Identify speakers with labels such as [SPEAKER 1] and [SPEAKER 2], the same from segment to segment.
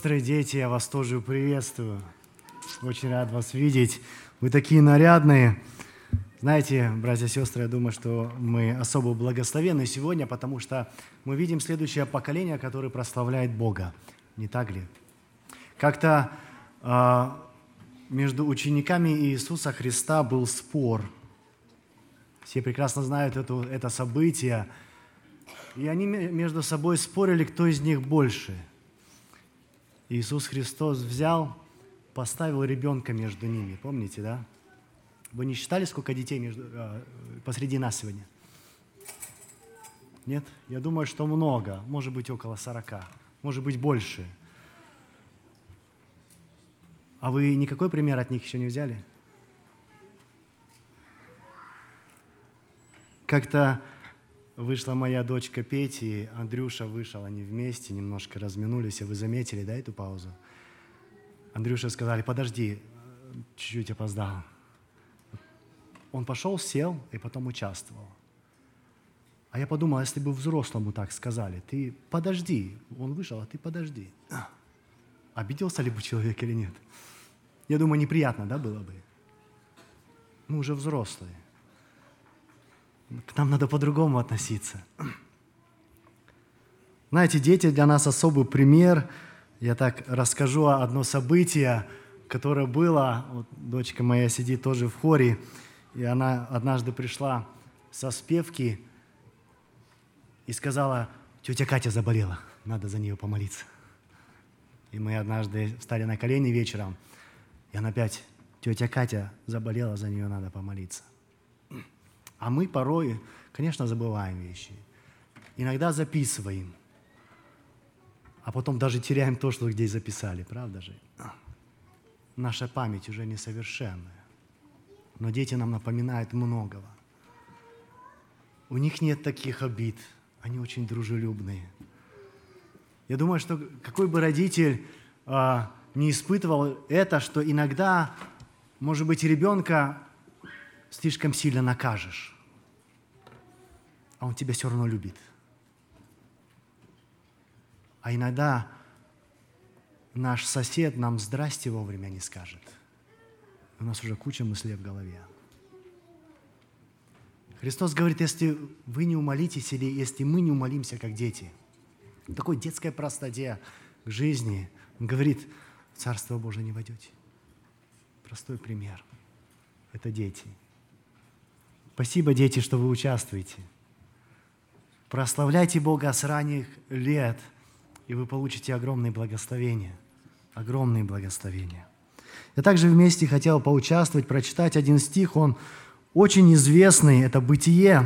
[SPEAKER 1] Здравствуйте, дети, я вас тоже приветствую. Очень рад вас видеть. Вы такие нарядные. Знаете, братья и сестры, я думаю, что мы особо благословенны сегодня, потому что мы видим следующее поколение, которое прославляет Бога. Не так ли? Как-то между учениками Иисуса Христа был спор. Все прекрасно знают это событие. И они между собой спорили, кто из них больше. Иисус Христос взял, поставил ребенка между ними. Помните, да? Вы не считали, сколько детей посреди нас сегодня? Нет? Я думаю, что много. Может быть, около 40. Может быть, больше. А вы никакой пример от них еще не взяли? Как-то вышла моя дочка Петя, и Андрюша вышел, они вместе немножко разминулись, и вы заметили, да, эту паузу? Андрюше сказали: подожди, чуть-чуть опоздал. Он пошел, сел и потом участвовал. А я подумал, если бы взрослому так сказали: ты подожди, он вышел, а ты подожди. Обиделся ли бы человек или нет? Я думаю, неприятно, да, было бы? Мы уже взрослые. К нам надо по-другому относиться. Знаете, дети для нас особый пример. Я так расскажу одно событие, которое было. Вот дочка моя сидит тоже в хоре, и она однажды пришла со спевки и сказала: тетя Катя заболела, надо за нее помолиться. И мы однажды встали на колени вечером, и она опять: тетя Катя заболела, за нее надо помолиться. А мы порой, конечно, забываем вещи. Иногда записываем, а потом даже теряем то, что здесь записали, правда же? Наша память уже несовершенная. Но дети нам напоминают многого. У них нет таких обид, они очень дружелюбные. Я думаю, что какой бы родитель не испытывал это, что иногда, может быть, ребенка слишком сильно накажешь, а он тебя все равно любит. А иногда наш сосед нам «здрасте» вовремя не скажет. У нас уже куча мыслей в голове. Христос говорит: если вы не умолитесь, или если мы не умолимся, как дети, в такой детской простоте к жизни, Он говорит: в Царство Божие не войдете. Простой пример. Это дети. Спасибо, дети, что вы участвуете. Прославляйте Бога с ранних лет, и вы получите огромные благословения. Огромные благословения. Я также вместе хотел поучаствовать, прочитать один стих, он очень известный, это «Бытие».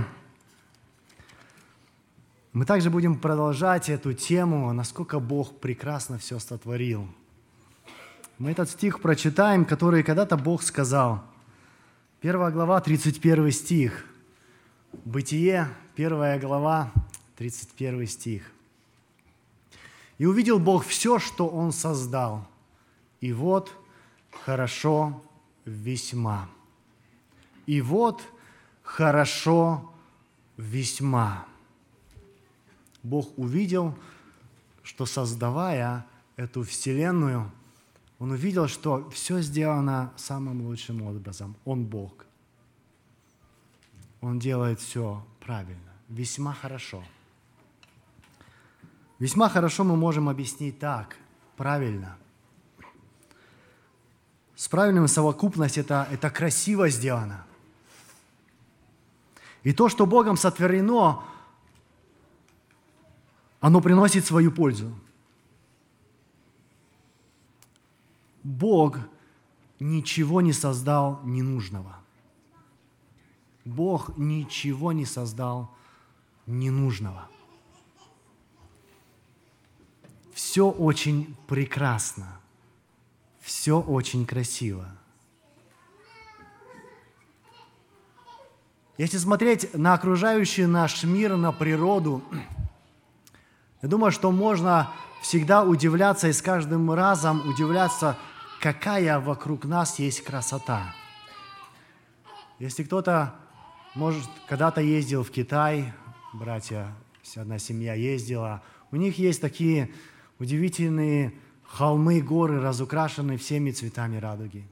[SPEAKER 1] Мы также будем продолжать эту тему, насколько Бог прекрасно все сотворил. Мы этот стих прочитаем, который когда-то Бог сказал. 1 глава, 31 стих. Бытие, 1 глава, 31 стих. «И увидел Бог все, что Он создал, и вот хорошо весьма. И вот хорошо весьма». Бог увидел, что, создавая эту вселенную, Он увидел, что все сделано самым лучшим образом. Он Бог. Он делает все правильно. Весьма хорошо. Весьма хорошо мы можем объяснить так, правильно. С правильным совокупность это красиво сделано. И то, что Богом сотворено, оно приносит свою пользу. Бог ничего не создал ненужного. Бог ничего не создал ненужного. Все очень прекрасно, все очень красиво. Если смотреть на окружающий наш мир, на природу, я думаю, что можно всегда удивляться и с каждым разом удивляться, какая вокруг нас есть красота. Если кто-то, может, когда-то ездил в Китай, братья, одна семья ездила, у них есть такие удивительные холмы, горы разукрашены всеми цветами радуги.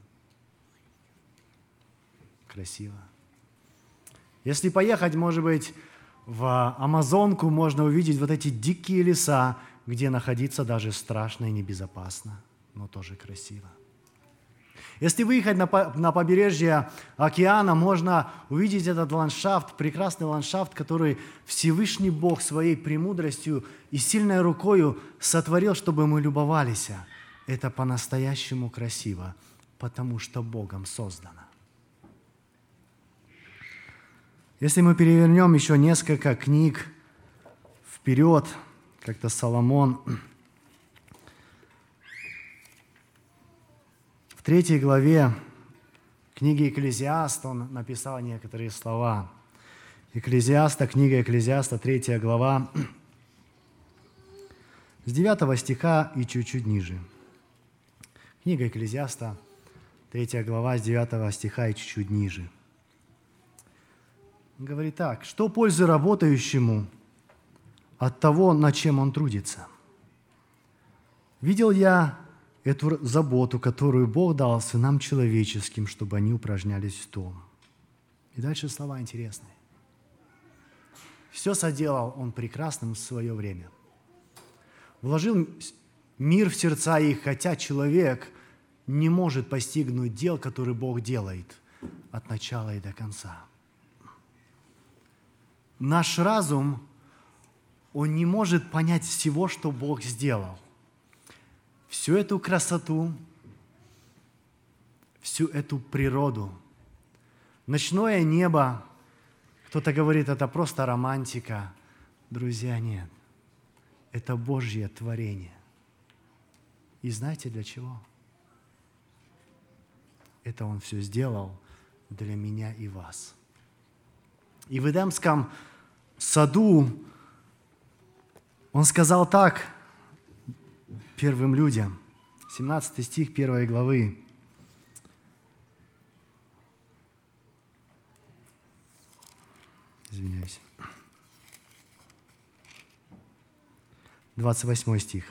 [SPEAKER 1] Красиво. Если поехать, может быть, в Амазонку, можно увидеть вот эти дикие леса, где находиться даже страшно и небезопасно, но тоже красиво. Если выехать на побережье океана, можно увидеть этот ландшафт, прекрасный ландшафт, который Всевышний Бог своей премудростью и сильной рукою сотворил, чтобы мы любовались. Это по-настоящему красиво, потому что Богом создано. Если мы перевернем еще несколько книг вперед, как-то Соломон, в 3 главе книги Экклезиаста он написал некоторые слова. Книга Экклезиаста, 3 глава, с 9 стиха и чуть-чуть ниже. Книга Экклезиаста, 3 глава, с 9 стиха и чуть-чуть ниже. Он говорит так: «Что пользы работающему от того, над чем он трудится? Видел я эту заботу, которую Бог дал сынам человеческим, чтобы они упражнялись в том». И дальше слова интересные. «Все соделал он прекрасным в свое время. Вложил мир в сердца их, хотя человек не может постигнуть дел, которые Бог делает от начала и до конца». Наш разум, он не может понять всего, что Бог сделал. Всю эту красоту, всю эту природу, ночное небо. Кто-то говорит, это просто романтика. Друзья, нет. Это Божье творение. И знаете для чего? Это Он все сделал для меня и вас. И в Эдемском саду Он сказал так первым людям. 17 стих 1 главы. Извиняюсь. 28 стих.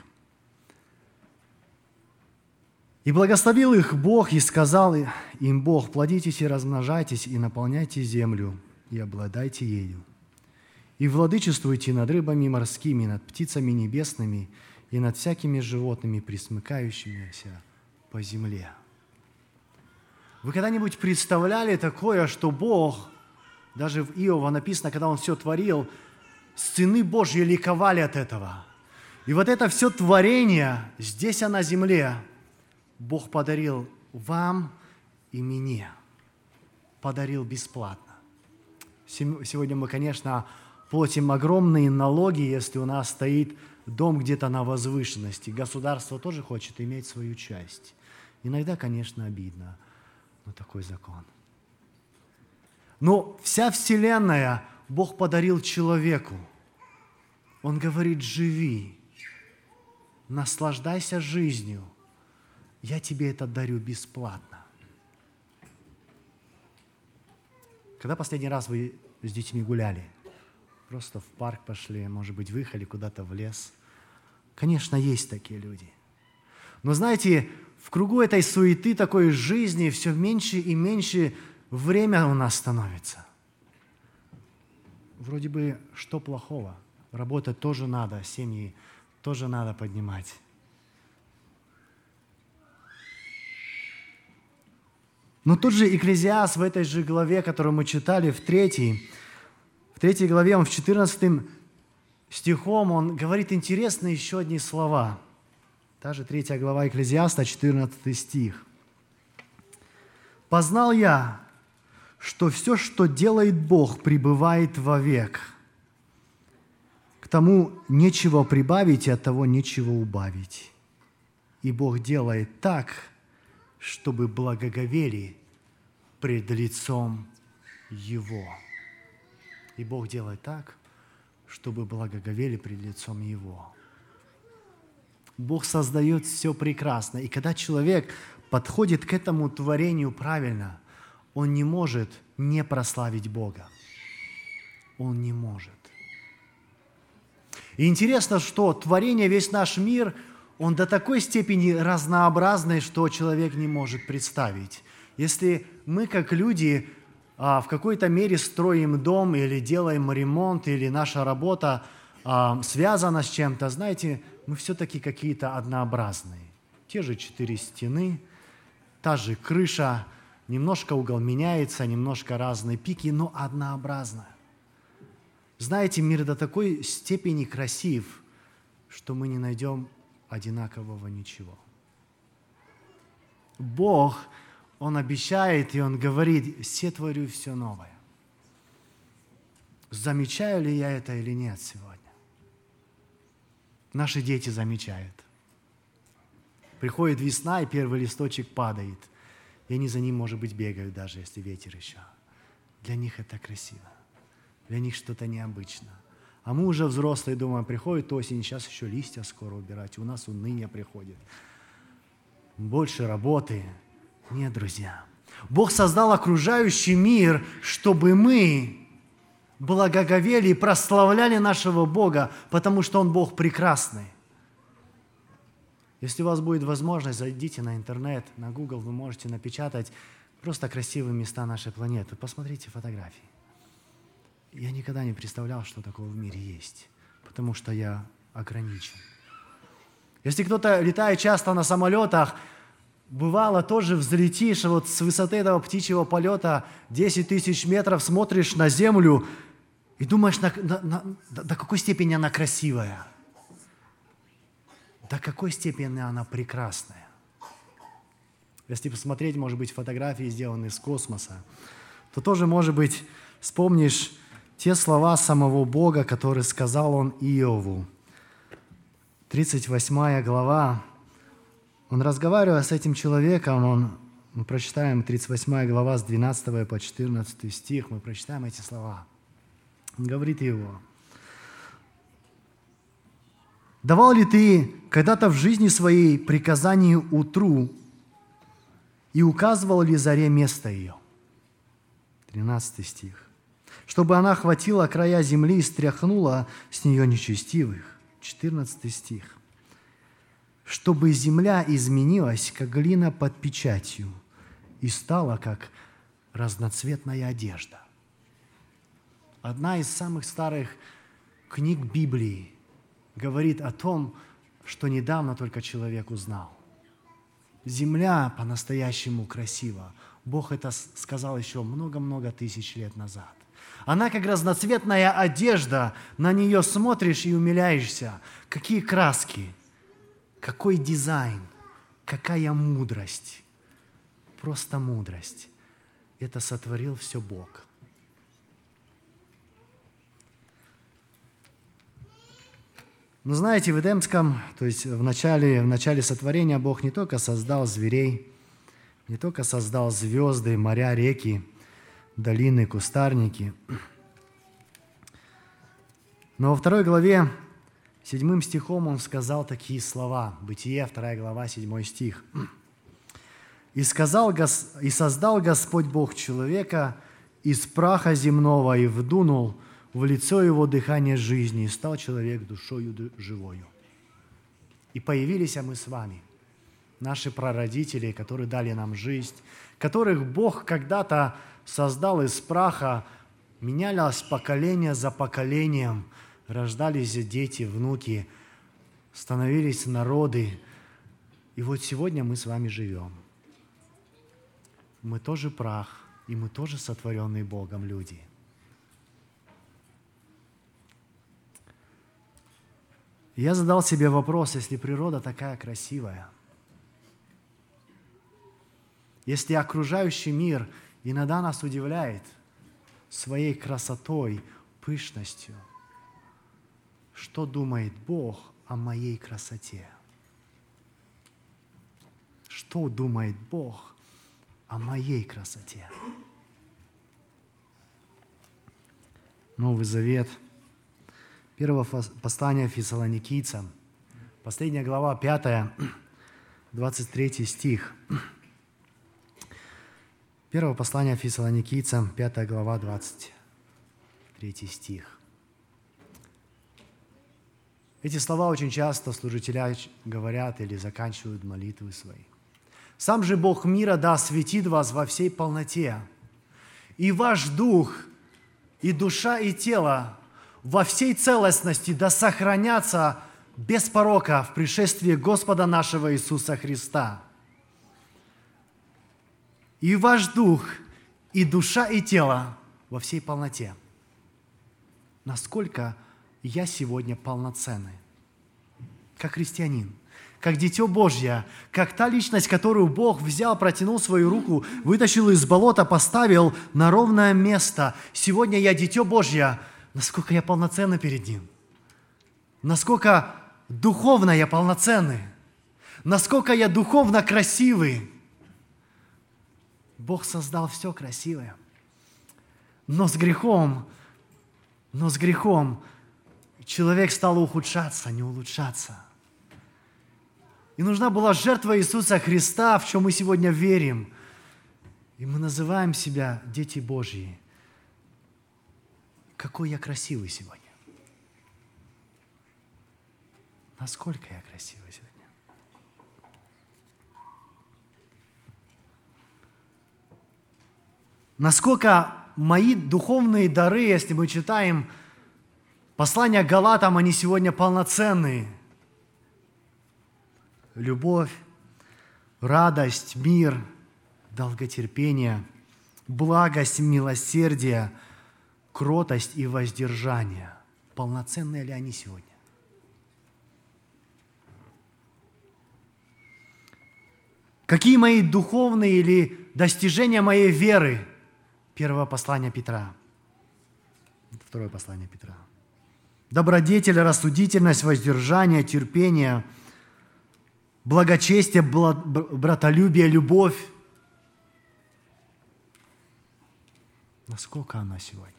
[SPEAKER 1] «И благословил их Бог, и сказал им Бог: плодитесь и размножайтесь, и наполняйте землю, и обладайте ею. И владычествуйте над рыбами морскими, над птицами небесными, и над всякими животными, пресмыкающимися по земле». Вы когда-нибудь представляли такое, что Бог, даже в Иова написано, когда Он все творил, сыны Божьи ликовали от этого. И вот это все творение здесь, на земле, Бог подарил вам и мне. Подарил бесплатно. Сегодня мы, конечно, платим огромные налоги, если у нас стоит дом где-то на возвышенности. Государство тоже хочет иметь свою часть. Иногда, конечно, обидно, но такой закон. Но вся Вселенная Бог подарил человеку. Он говорит: живи, наслаждайся жизнью. Я тебе это дарю бесплатно. Когда последний раз вы с детьми гуляли? Просто в парк пошли, может быть, выехали куда-то в лес. Конечно, есть такие люди. Но знаете, в кругу этой суеты, такой жизни, все меньше и меньше время у нас становится. Вроде бы, что плохого? Работать тоже надо, семьи тоже надо поднимать. Но тут же Экклезиаст в этой же главе, которую мы читали, в 3 главе, он в 14 стихом, он говорит интересные еще одни слова. Та же 3 глава Экклезиаста, 14 стих. «Познал я, что все, что делает Бог, пребывает вовек. К тому нечего прибавить, и от того нечего убавить. И Бог делает так, чтобы благоговели пред лицом Его». И Бог делает так, чтобы благоговели пред лицом Его. Бог создает все прекрасно. И когда человек подходит к этому творению правильно, он не может не прославить Бога. Он не может. И интересно, что творение, весь наш мир, он до такой степени разнообразный, что человек не может представить. Если мы, как люди, в какой-то мере строим дом или делаем ремонт, или наша работа связана с чем-то, знаете, мы все-таки какие-то однообразные. Те же 4 стены, та же крыша, немножко угол меняется, немножко разные пики, но однообразно. Знаете, мир до такой степени красив, что мы не найдем одинакового ничего. Бог, Он обещает, и Он говорит: «Сотворю все новое». Замечаю ли я это или нет сегодня? Наши дети замечают. Приходит весна, и первый листочек падает. И они за ним, может быть, бегают даже, если ветер еще. Для них это красиво. Для них что-то необычно. А мы уже взрослые думаем, приходит осень, сейчас еще листья скоро убирать. У нас уныние приходит. Больше работы. Нет, друзья. Бог создал окружающий мир, чтобы мы благоговели и прославляли нашего Бога, потому что Он Бог прекрасный. Если у вас будет возможность, зайдите на интернет, на Google, вы можете напечатать просто красивые места нашей планеты. Посмотрите фотографии. Я никогда не представлял, что такого в мире есть, потому что я ограничен. Если кто-то летает часто на самолетах, бывало тоже взлетишь, вот с высоты этого птичьего полета 10 тысяч метров смотришь на землю и думаешь, до какой степени она красивая, до какой степени она прекрасная. Если посмотреть, может быть, фотографии, сделанные с космоса, то тоже, может быть, вспомнишь те слова самого Бога, которые сказал Он Иову. 38 глава. Он, разговаривая с этим человеком, мы прочитаем 38 глава с 12 по 14 стих, мы прочитаем эти слова. Он говорит его: «Давал ли ты когда-то в жизни своей приказание утру и указывал ли заре место ее?» 13 стих. «Чтобы она охватила края земли и стряхнула с нее нечестивых». 14 стих. «Чтобы земля изменилась, как глина под печатью, и стала, как разноцветная одежда». Одна из самых старых книг Библии говорит о том, что недавно только человек узнал. Земля по-настоящему красива. Бог это сказал еще много-много тысяч лет назад. Она как разноцветная одежда, на нее смотришь и умиляешься. Какие краски, какой дизайн, какая мудрость. Просто мудрость. Это сотворил все Бог. Но знаете, в Эдемском, то есть в начале сотворения Бог не только создал зверей, не только создал звезды, моря, реки, долины, кустарники, но во 2 главе, 7 стихом Он сказал такие слова. Бытие, 2 глава, 7 стих. «И создал Господь Бог человека из праха земного и вдунул в лицо его дыхание жизни, и стал человек душою живою». И появились мы с вами, наши прародители, которые дали нам жизнь, которых Бог когда-то создал из праха, менялось поколение за поколением, рождались дети, внуки, становились народы. И вот сегодня мы с вами живем. Мы тоже прах, и мы тоже сотворенные Богом люди. Я задал себе вопрос, если природа такая красивая, если окружающий мир иногда нас удивляет своей красотой, пышностью, что думает Бог о моей красоте? Что думает Бог о моей красоте? Новый Завет, 1 послание Фессалоникийцам, последняя глава, 5, 23 стих. 1 послание Фессалоникийцам, 5 глава, 23 стих. Эти слова очень часто служители говорят или заканчивают молитвы свои. «Сам же Бог мира да осветит вас во всей полноте, и ваш дух, и душа, и тело во всей целостности да сохранятся без порока в пришествии Господа нашего Иисуса Христа. И ваш дух, и душа, и тело во всей полноте». Насколько я сегодня полноценный, как христианин, как дитё Божье, как та личность, которую Бог взял, протянул свою руку, вытащил из болота, поставил на ровное место. Сегодня я дитё Божье. Насколько я полноценный перед Ним? Насколько духовно я полноценный? Насколько я духовно красивый? Бог создал все красивое. Но с грехом человек стал ухудшаться, не улучшаться. И нужна была жертва Иисуса Христа, в чем мы сегодня верим. И мы называем себя дети Божьи. Какой я красивый сегодня. Насколько я красивый сегодня. Насколько мои духовные дары, если мы читаем послание к Галатам, они сегодня полноценные. Любовь, радость, мир, долготерпение, благость, милосердие, кротость и воздержание. Полноценные ли они сегодня? Какие мои духовные или достижения моей веры? Первое послание Петра. Второе послание Петра. Добродетель, рассудительность, воздержание, терпение, благочестие, братолюбие, любовь. Насколько она сегодня?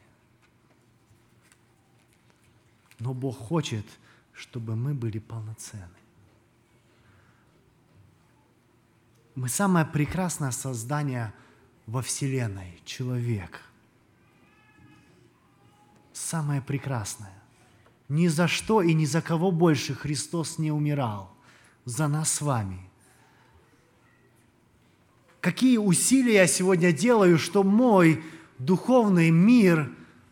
[SPEAKER 1] Но Бог хочет, чтобы мы были полноценны. Мы самое прекрасное создание во Вселенной, человек. Самое прекрасное. Ни за что и ни за кого больше Христос не умирал. За нас с вами. Какие усилия я сегодня делаю, чтобы мой духовный мир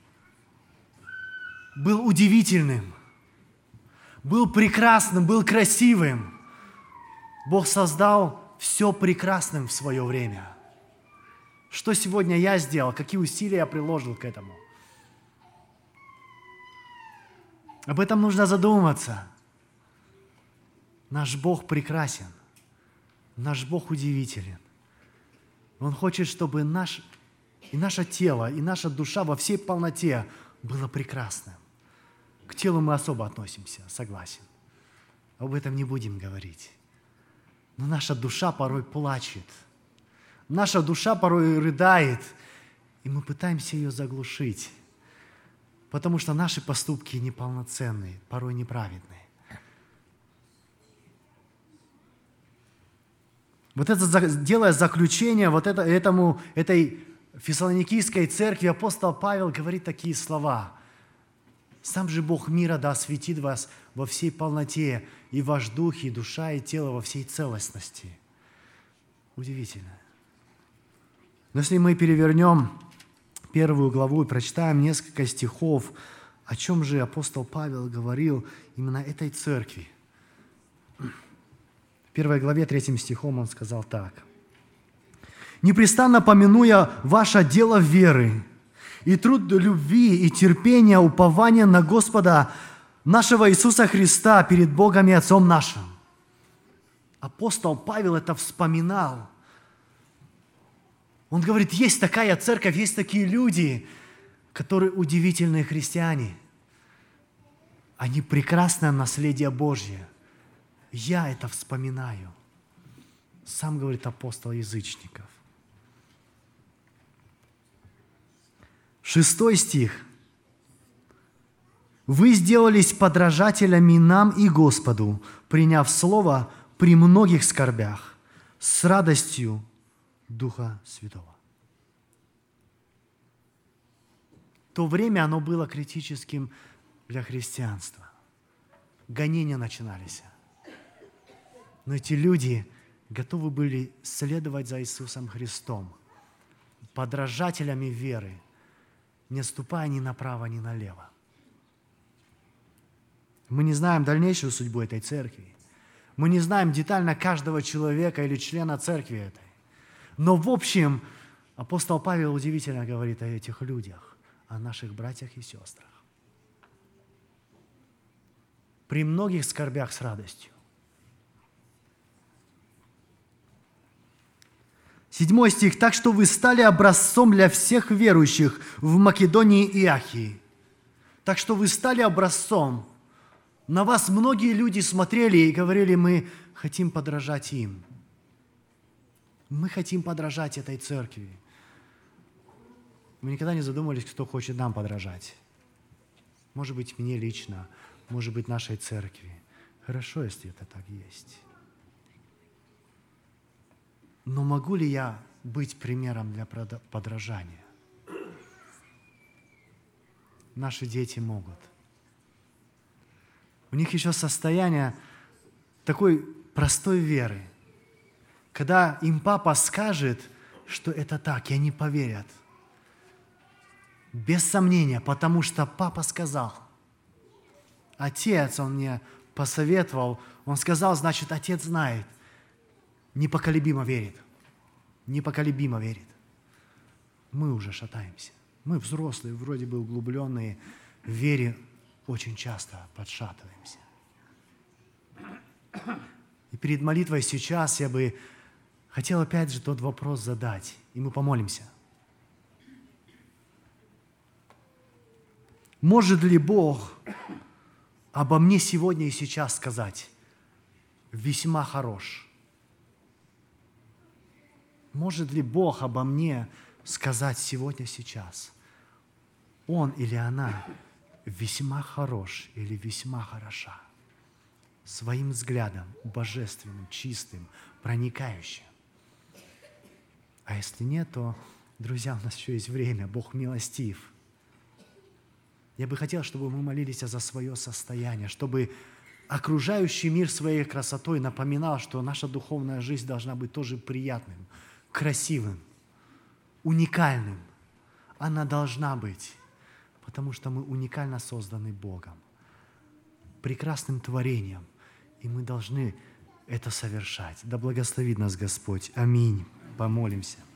[SPEAKER 1] был удивительным, был прекрасным, был красивым. Бог создал все прекрасным в свое время. Что сегодня я сделал? Какие усилия я приложил к этому? Об этом нужно задуматься. Наш Бог прекрасен. Наш Бог удивителен. Он хочет, чтобы и наше тело, и наша душа во всей полноте было прекрасным. К телу мы особо относимся, согласен. Об этом не будем говорить. Но наша душа порой плачет. Наша душа порой рыдает, и мы пытаемся ее заглушить, потому что наши поступки неполноценные, порой неправедные. Вот это, делая заключение этой фессалоникийской церкви, апостол Павел говорит такие слова. «Сам же Бог мира да осветит вас во всей полноте, и ваш дух, и душа, и тело во всей целостности». Удивительно. Но если мы перевернем 1 главу и прочитаем несколько стихов, о чем же апостол Павел говорил именно этой церкви. В 1 главе 3 стихом он сказал так. «Непрестанно помянуя ваше дело веры, и труд любви, и терпения, упования на Господа нашего Иисуса Христа перед Богом и Отцом нашим». Апостол Павел это вспоминал. Он говорит, есть такая церковь, есть такие люди, которые удивительные христиане. Они прекрасное наследие Божье. Я это вспоминаю. Сам говорит апостол язычников. 6 стих. «Вы сделались подражателями нам и Господу, приняв слово при многих скорбях, с радостью Духа Святого». То время, оно было критическим для христианства. гонения начинались. Но эти люди готовы были следовать за Иисусом Христом, подражателями веры, не отступая ни направо, ни налево. Мы не знаем дальнейшую судьбу этой церкви. Мы не знаем детально каждого человека или члена церкви этой. Но в общем, апостол Павел удивительно говорит о этих людях, о наших братьях и сестрах. При многих скорбях с радостью. 7 стих. «Так что вы стали образцом для всех верующих в Македонии и Ахии». Так что вы стали образцом. На вас многие люди смотрели и говорили: мы хотим подражать им. Мы хотим подражать этой церкви. Мы никогда не задумывались, кто хочет нам подражать. Может быть, мне лично, может быть, нашей церкви. Хорошо, если это так есть. Но могу ли я быть примером для подражания? Наши дети могут. У них еще состояние такой простой веры. Когда им папа скажет, что это так, и они поверят. Без сомнения, потому что папа сказал. Отец, он мне посоветовал, он сказал, значит, отец знает. Непоколебимо верит. Непоколебимо верит. Мы уже шатаемся. Мы взрослые, вроде бы углубленные в вере, очень часто подшатываемся. И перед молитвой сейчас я бы хотел опять же тот вопрос задать, и мы помолимся. Может ли Бог обо мне сегодня и сейчас сказать: весьма хорош? Может ли Бог обо мне сказать сегодня, сейчас: он или она весьма хорош или весьма хороша? Своим взглядом, божественным, чистым, проникающим. А если нет, то, друзья, у нас еще есть время, Бог милостив. Я бы хотел, чтобы мы молились за свое состояние, чтобы окружающий мир своей красотой напоминал, что наша духовная жизнь должна быть тоже приятным, красивым, уникальным. Она должна быть, потому что мы уникально созданы Богом, прекрасным творением, и мы должны это совершать. Да благословит нас Господь. Аминь. Помолимся.